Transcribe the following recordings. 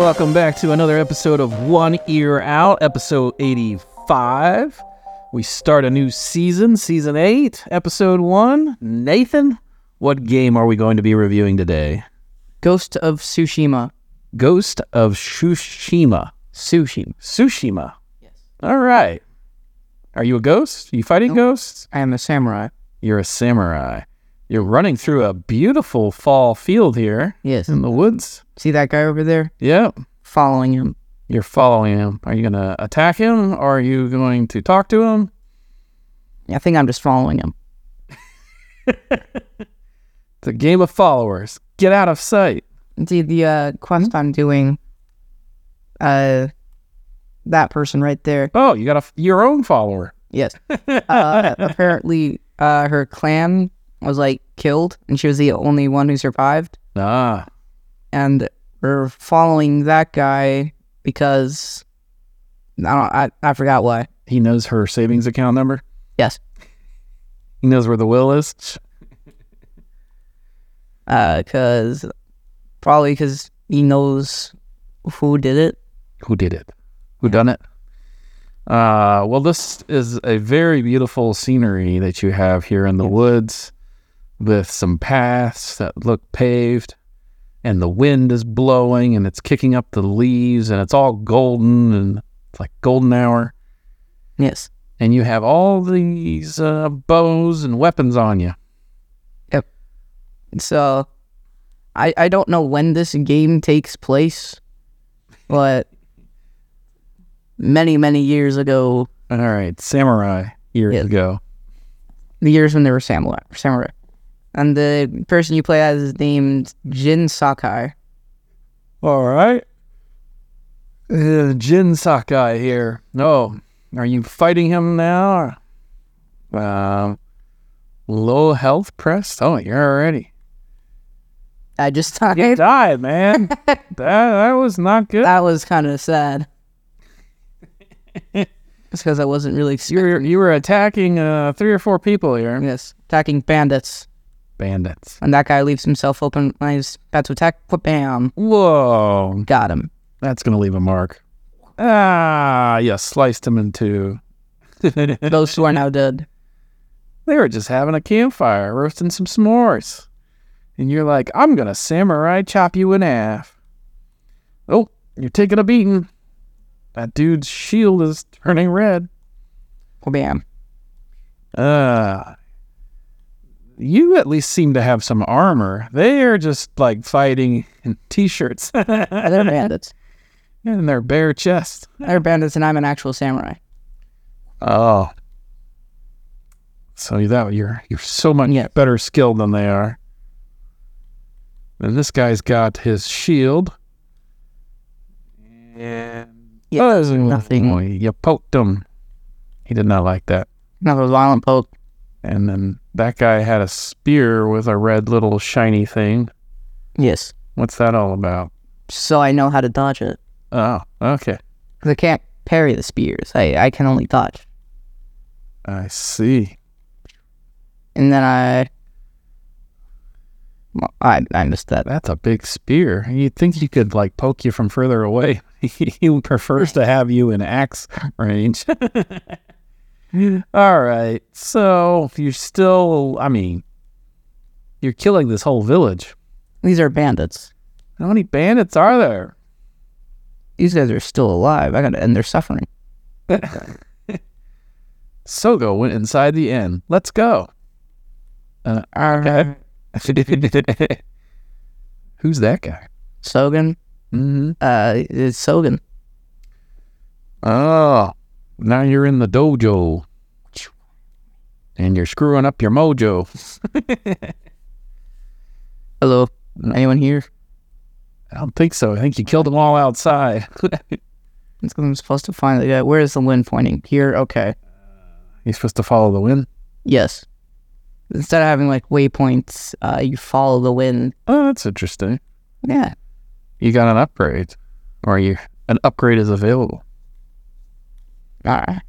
welcome back to another episode of One Ear Out, episode 85. We start a new season, season 8, episode 1. Nathan, what game are we going to be reviewing today? Ghost of Tsushima. Ghost of Tsushima. Tsushima. Yes. All right. Are you a ghost? Are you fighting ghosts? I am a samurai. You're a samurai. You're running through a beautiful fall field here. Yes. In the woods. See that guy over there? Yep. Following him. You're following him. Are you going to attack him, or are you going to talk to him? I think I'm just following him. It's a game of followers. Get out of sight. See, the quest I'm doing, that person right there. Oh, you got your own follower. Yes. Apparently, her clan was, killed, and she was the only one who survived. Ah. And we're following that guy because, I forgot why. He knows her savings account number? Yes. He knows where the will is? Probably because he knows who did it. Who did it? Who done it? Well, this is a very beautiful scenery that you have here in the woods with some paths that look paved, and the wind is blowing and it's kicking up the leaves, and it's all golden, and it's like golden hour. Yes. And you have all these bows and weapons on you. Yep. So, I don't know when this game takes place, but many, many years ago. All right, samurai years ago. The years when they were samurai. And the person you play as is named Jin Sakai. All right. Jin Sakai here. Oh, are you fighting him now? Low health pressed? Oh, you're already. I just died. You died, man. that was not good. That was kind of sad. It's because I wasn't really... You were attacking 3 or 4 people here. Yes, attacking bandits. And that guy leaves himself open when he's about to attack. Bam. Whoa. Got him. That's going to leave a mark. You sliced him in 2. Those 2 are now dead. They were just having a campfire, roasting some s'mores. And you're like, I'm going to samurai chop you in half. Oh, you're taking a beating. That dude's shield is turning red. Bam. You at least seem to have some armor. They are just fighting in t-shirts. They're bandits. And their bare chest. They're bandits, and I'm an actual samurai. Oh. So you're so much better skilled than they are. And this guy's got his shield. And nothing. You poked him. He did not like that. Another violent poke. And then that guy had a spear with a red little shiny thing. Yes. What's that all about? So I know how to dodge it. Oh, okay. Because I can't parry the spears. I can only dodge. I see. And then I missed that. That's a big spear. You'd think he could poke you from further away. He prefers to have you in axe range. All right. So you're still, you're killing this whole village. These are bandits. How many bandits are there? These guys are still alive. I gotta end their suffering. Sogo went inside the inn. Let's go. Okay. Who's that guy? Sogen. Mm-hmm. It's Sogen. Oh, now you're in the dojo. And you're screwing up your mojo. Hello. Anyone here? I don't think so. I think you killed them all outside. It's because I'm supposed to find the guy. Where is the wind pointing? Here? Okay. You're supposed to follow the wind? Yes. Instead of having waypoints, you follow the wind. Oh, that's interesting. Yeah. You got an upgrade. Or an upgrade is available. Alright.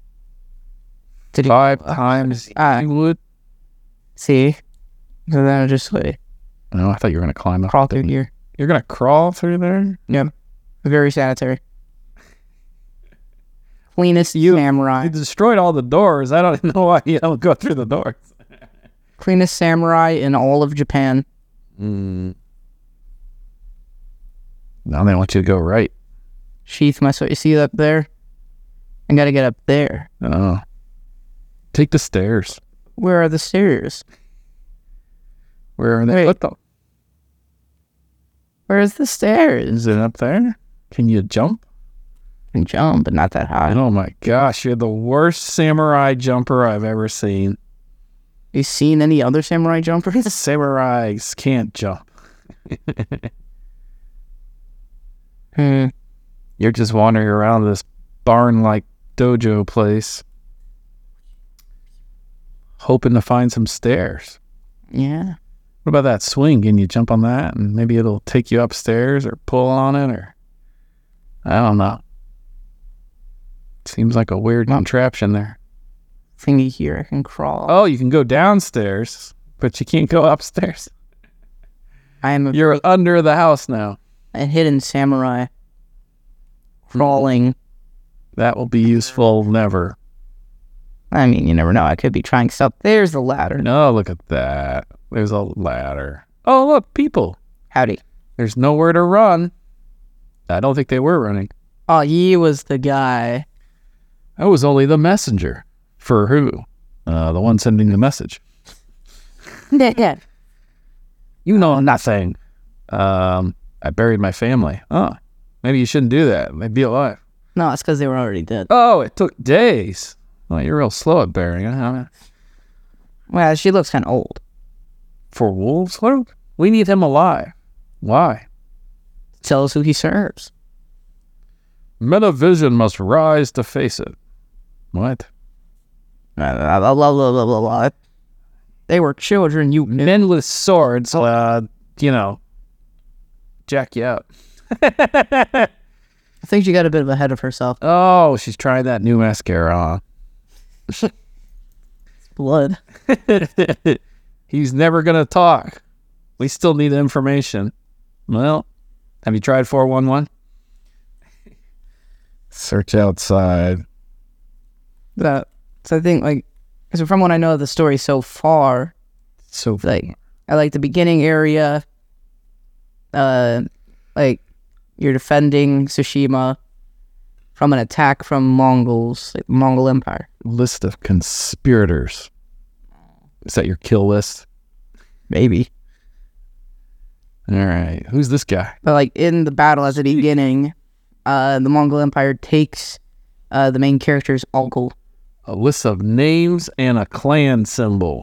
5 times you would? See? So then I just No, I thought you were going to climb up. crawl through here. You're going to crawl through there? Yeah. Very sanitary. Cleanest samurai. You destroyed all the doors. I don't know why you don't go through the doors. Cleanest samurai in all of Japan. Now they want you to go right. Sheath my sword. You see up there? I gotta get up there. Oh. Take the stairs. Where are the stairs? Where are they? Wait. What the? Where's the stairs? Is it up there? Can you jump? I can jump, but not that high. Oh my gosh, you're the worst samurai jumper I've ever seen. You seen any other samurai jumpers? Samurais can't jump. You're just wandering around this barn-like dojo place, hoping to find some stairs. Yeah. What about that swing? Can you jump on that and maybe it'll take you upstairs or pull on it or... I don't know. Seems like a weird contraption there. Thingy here, I can crawl. Oh, you can go downstairs, but you can't go upstairs. You're under the house now. A hidden samurai. Crawling. That will be useful never. I mean, you never know. I could be trying stuff. There's the ladder. No, look at that. There's a ladder. Oh, look, people. Howdy. There's nowhere to run. I don't think they were running. Oh, he was the guy. I was only the messenger. For who? The one sending the message. Yeah. You know nothing. I buried my family. Oh, maybe you shouldn't do that. They'd be alive. No, it's because they were already dead. Oh, it took days. Well, you're real slow at burying. Well, she looks kind of old. For wolves? We need him alive. Why? Tell us who he serves. Metavision must rise to face it. What? Blah, blah, blah, blah, blah, blah. They were children, you... Men with swords, jack you out. I think she got a bit ahead of herself. Oh, she's trying that new mascara on. Blood. He's never going to talk. We still need information. Well, have you tried 411? Search outside. So I think, so from what I know of the story so far, I like the beginning area, you're defending Tsushima from an attack from Mongols, like the Mongol Empire. List of conspirators. Is that your kill list? Maybe. All right. Who's this guy? But in the battle at the beginning, the Mongol Empire takes the main character's uncle. A list of names and a clan symbol.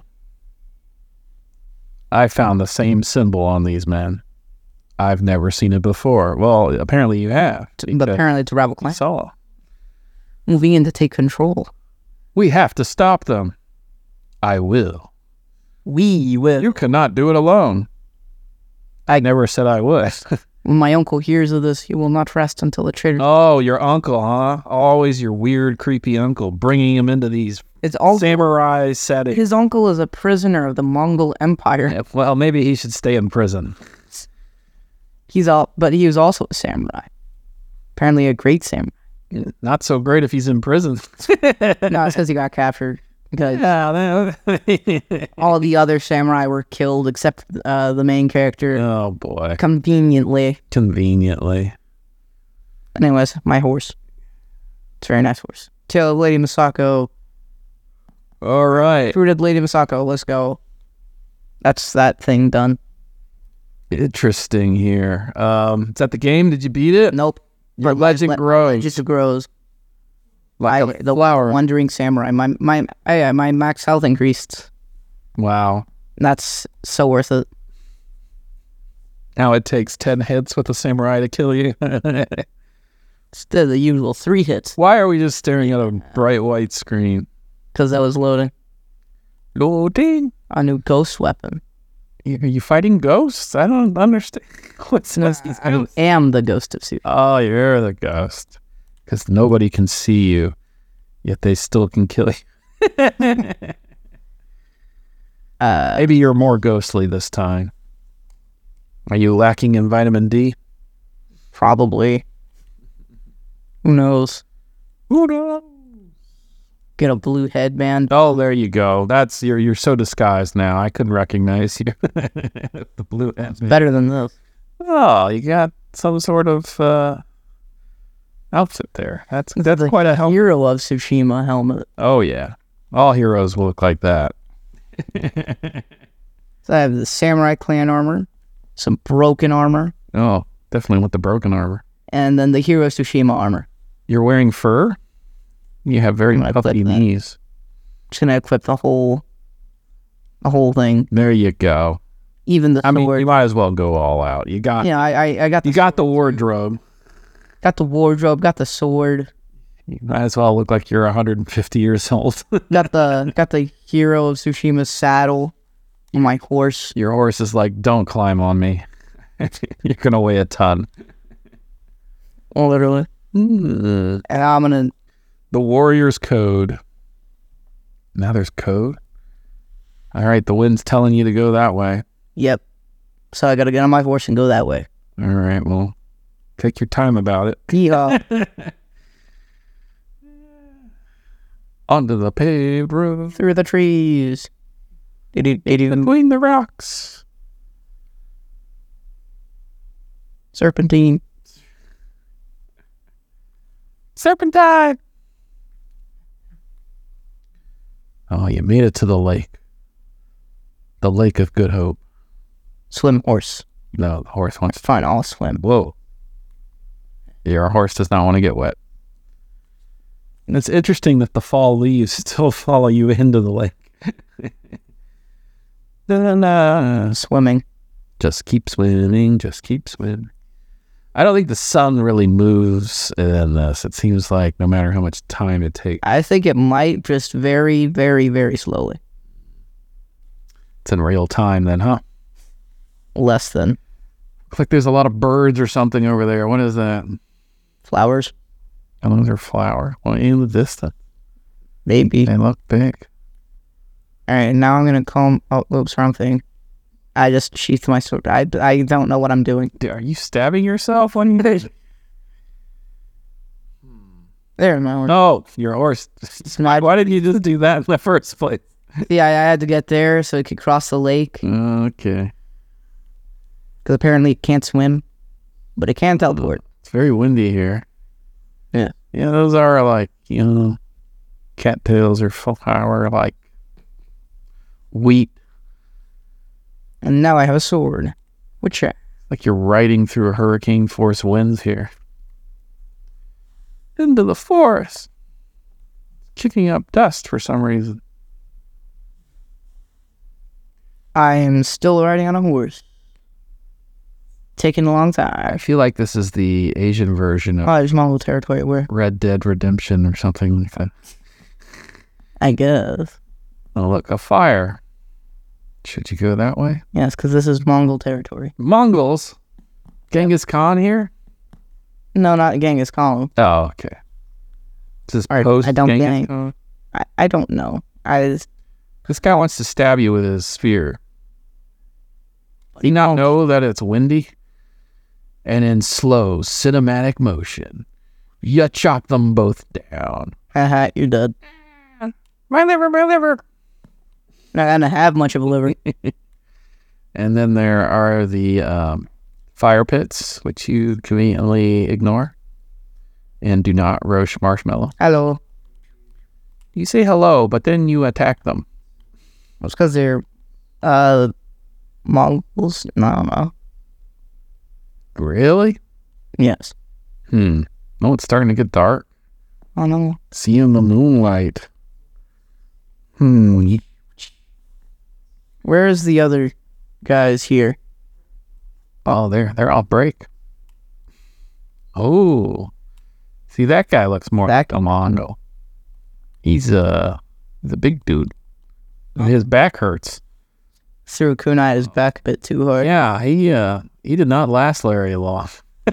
I found the same symbol on these men. I've never seen it before. Well, apparently you have. But apparently it's a rival clan. Saw. Moving in to take control. We have to stop them. I will. We will. You cannot do it alone. I never said I would. When my uncle hears of this, he will not rest until the traitor... Oh, your uncle, huh? Always your weird, creepy uncle, bringing him into these samurai settings. His uncle is a prisoner of the Mongol Empire. Yeah, well, maybe he should stay in prison. But he was also a samurai. Apparently a great samurai. Not so great if he's in prison. No, it's because he got captured. Because all the other samurai were killed except the main character. Oh, boy. Conveniently. Anyways, my horse. It's a very nice horse. Tale of Lady Misako. All right. Fruited Lady Misako. Let's go. That's that thing done. Interesting here. Is that the game? Did you beat it? Nope. Your legend grows. Legend grows. Like The Wandering Samurai. My max health increased. Wow. That's so worth it. Now it takes 10 hits with a samurai to kill you. Instead of the usual 3 hits. Why are we just staring at a bright white screen? Because I was loading. Loading? A new ghost weapon. Are you fighting ghosts? I don't understand. What's this? I am the ghost of Tsushima. Oh, you're the ghost. Because nobody can see you, yet they still can kill you. Maybe you're more ghostly this time. Are you lacking in vitamin D? Probably. Who knows? Who knows? Get a blue headband. Oh, there you go. That's you're so disguised now. I couldn't recognize you. The blue headband. Better than this. Oh, you got some sort of outfit there. That's quite a helmet. Hero of Tsushima helmet. Oh yeah, all heroes will look like that. So I have the Samurai Clan armor, some broken armor, Oh, definitely with the broken armor. and then the Hero of Tsushima armor. You're wearing fur. You have very I'm gonna puffy clip that. knees. Just gonna equip the whole thing, There you go. even the I mean, sword. you might as well go all out. You got Yeah, I got the you got the wardrobe. got the wardrobe, got the sword, You might as well look like you're 150 years old. got the Hero of Tsushima saddle on my horse. Your horse is like, don't climb on me. You're gonna weigh a ton. Literally. The And I'm gonna warrior's code. Now there's code. All right, the wind's telling you to go that way. Yep. So I gotta get on my horse and go that way. All right, well, take your time about it. Yeehaw. Onto the paved road. Through the trees. Between the rocks. Serpentine. Serpentine. Oh, you made it to the lake. The Lake of Good Hope. Swim horse. No, the horse wants to. Fine, I'll swim. Whoa. Your horse does not want to get wet. And it's interesting that the fall leaves still follow you into the lake. Swimming. Just keep swimming, just keep swimming. I don't think the sun really moves in this. It seems like no matter how much time it takes. I think it might just very, very, very slowly. It's in real time then, huh? Less than Looks like there's a lot of birds or something over there. What is that? flowers. Oh, those are flowers. Well, in the distance. Maybe. They look big. All right, now I'm going to comb. Oh, oops, wrong thing. I just sheathed my sword. I don't know what I'm doing. Dude, are you stabbing yourself when you... There, my horse. No, your horse. My- Why did you just do that in the first place? Yeah, I had to get there so it could cross the lake. Okay. Because apparently it can't swim, but it can teleport. It's very windy here. Yeah. Yeah, those are like, cattails or flower, like wheat. And now I have a sword. Which Like you're riding through hurricane force winds here. Into the forest. Kicking up dust for some reason. I am still riding on a horse. Taking a long time. I feel like this is the Asian version of Oh, there's Mongol territory where Red Dead Redemption or something like that. I guess. Oh, look, a fire. Should you go that way? Yes, because this is Mongol territory. Mongols? Genghis Khan here? No, not Genghis Khan. Oh, okay. This is All right, post I don't Genghis get it. Khan? I don't know. This guy wants to stab you with his spear. Do you not know that it's windy? And in slow cinematic motion, you chop them both down. Haha, you're dead. My liver, my liver. Not gonna have much of a liver. And then there are the fire pits, which you conveniently ignore and do not roast marshmallow. Hello. You say hello, but then you attack them. It's because they're Mongols. No, I don't know. Really? Yes. Oh, it's starting to get dark. I don't know. See in the moonlight. Where's the other guys here? Oh, they're off break. Oh, see that guy looks more like a Mongol. He's a big dude. His back hurts. Threw kunai his back a bit too hard. Yeah, he did not last very long.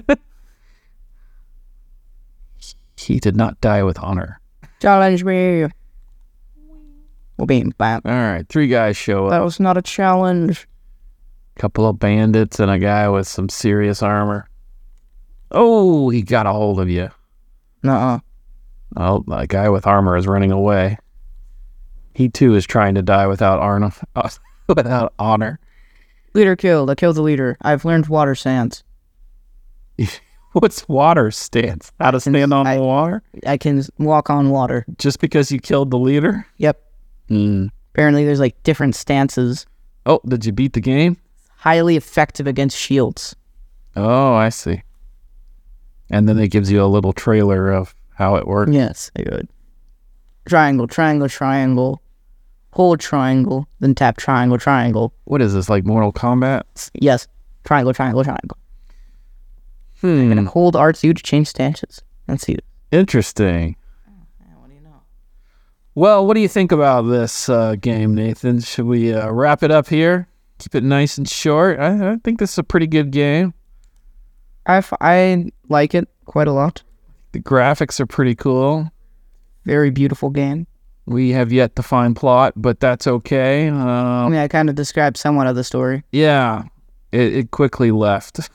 He did not die with honor. Challenge me. Well, being bam. All right, 3 guys show up. That was not a challenge. Couple of bandits and a guy with some serious armor. Oh, he got a hold of you. Nuh-uh. Oh, that guy with armor is running away. He too is trying to die without honor. Leader killed. I killed the leader. I've learned water stance. What's water stance? How to stand on the water? I can walk on water. Just because you killed the leader? Yep. Apparently there's like different stances. Oh, did you beat the game? Highly effective against shields. Oh, I see. And then it gives you a little trailer of how it works. Yes, I would. Triangle, triangle, triangle. Hold triangle, then tap triangle, triangle. What is this, like Mortal Kombat? Yes. Triangle, triangle, triangle. And hold R2 to change stances. Let's see. Interesting. What do you know? Well, what do you think about this game, Nathan? Should we wrap it up here? Keep it nice and short? I think this is a pretty good game. I like it quite a lot. The graphics are pretty cool. Very beautiful game. We have yet to find plot, but that's okay. I kind of described somewhat of the story. Yeah, it quickly left.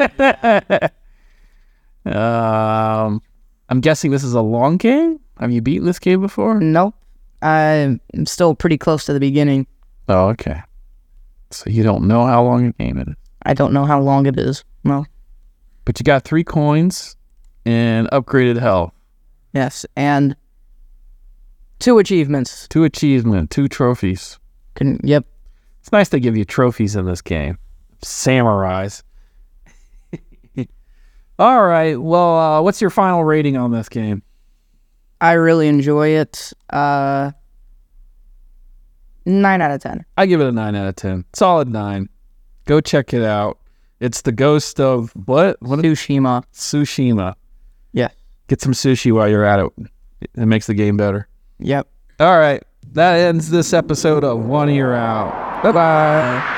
I'm guessing this is a long game? Have you beaten this game before? Nope. I'm still pretty close to the beginning. Oh, okay. So you don't know how long a game it is? I don't know how long it is. No. But you got 3 coins and upgraded health. Yes, and 2 achievements. 2 achievements, 2 trophies. Yep. It's nice to give you trophies in this game. Samurais. All right. Well, what's your final rating on this game? I really enjoy it. 9 out of 10. I give it a 9 out of 10. Solid 9. Go check it out. It's the Ghost of what? Tsushima. Tsushima. Yeah. Get some sushi while you're at it. It makes the game better. Yep. All right. That ends this episode of One Ear Out. Bye-bye.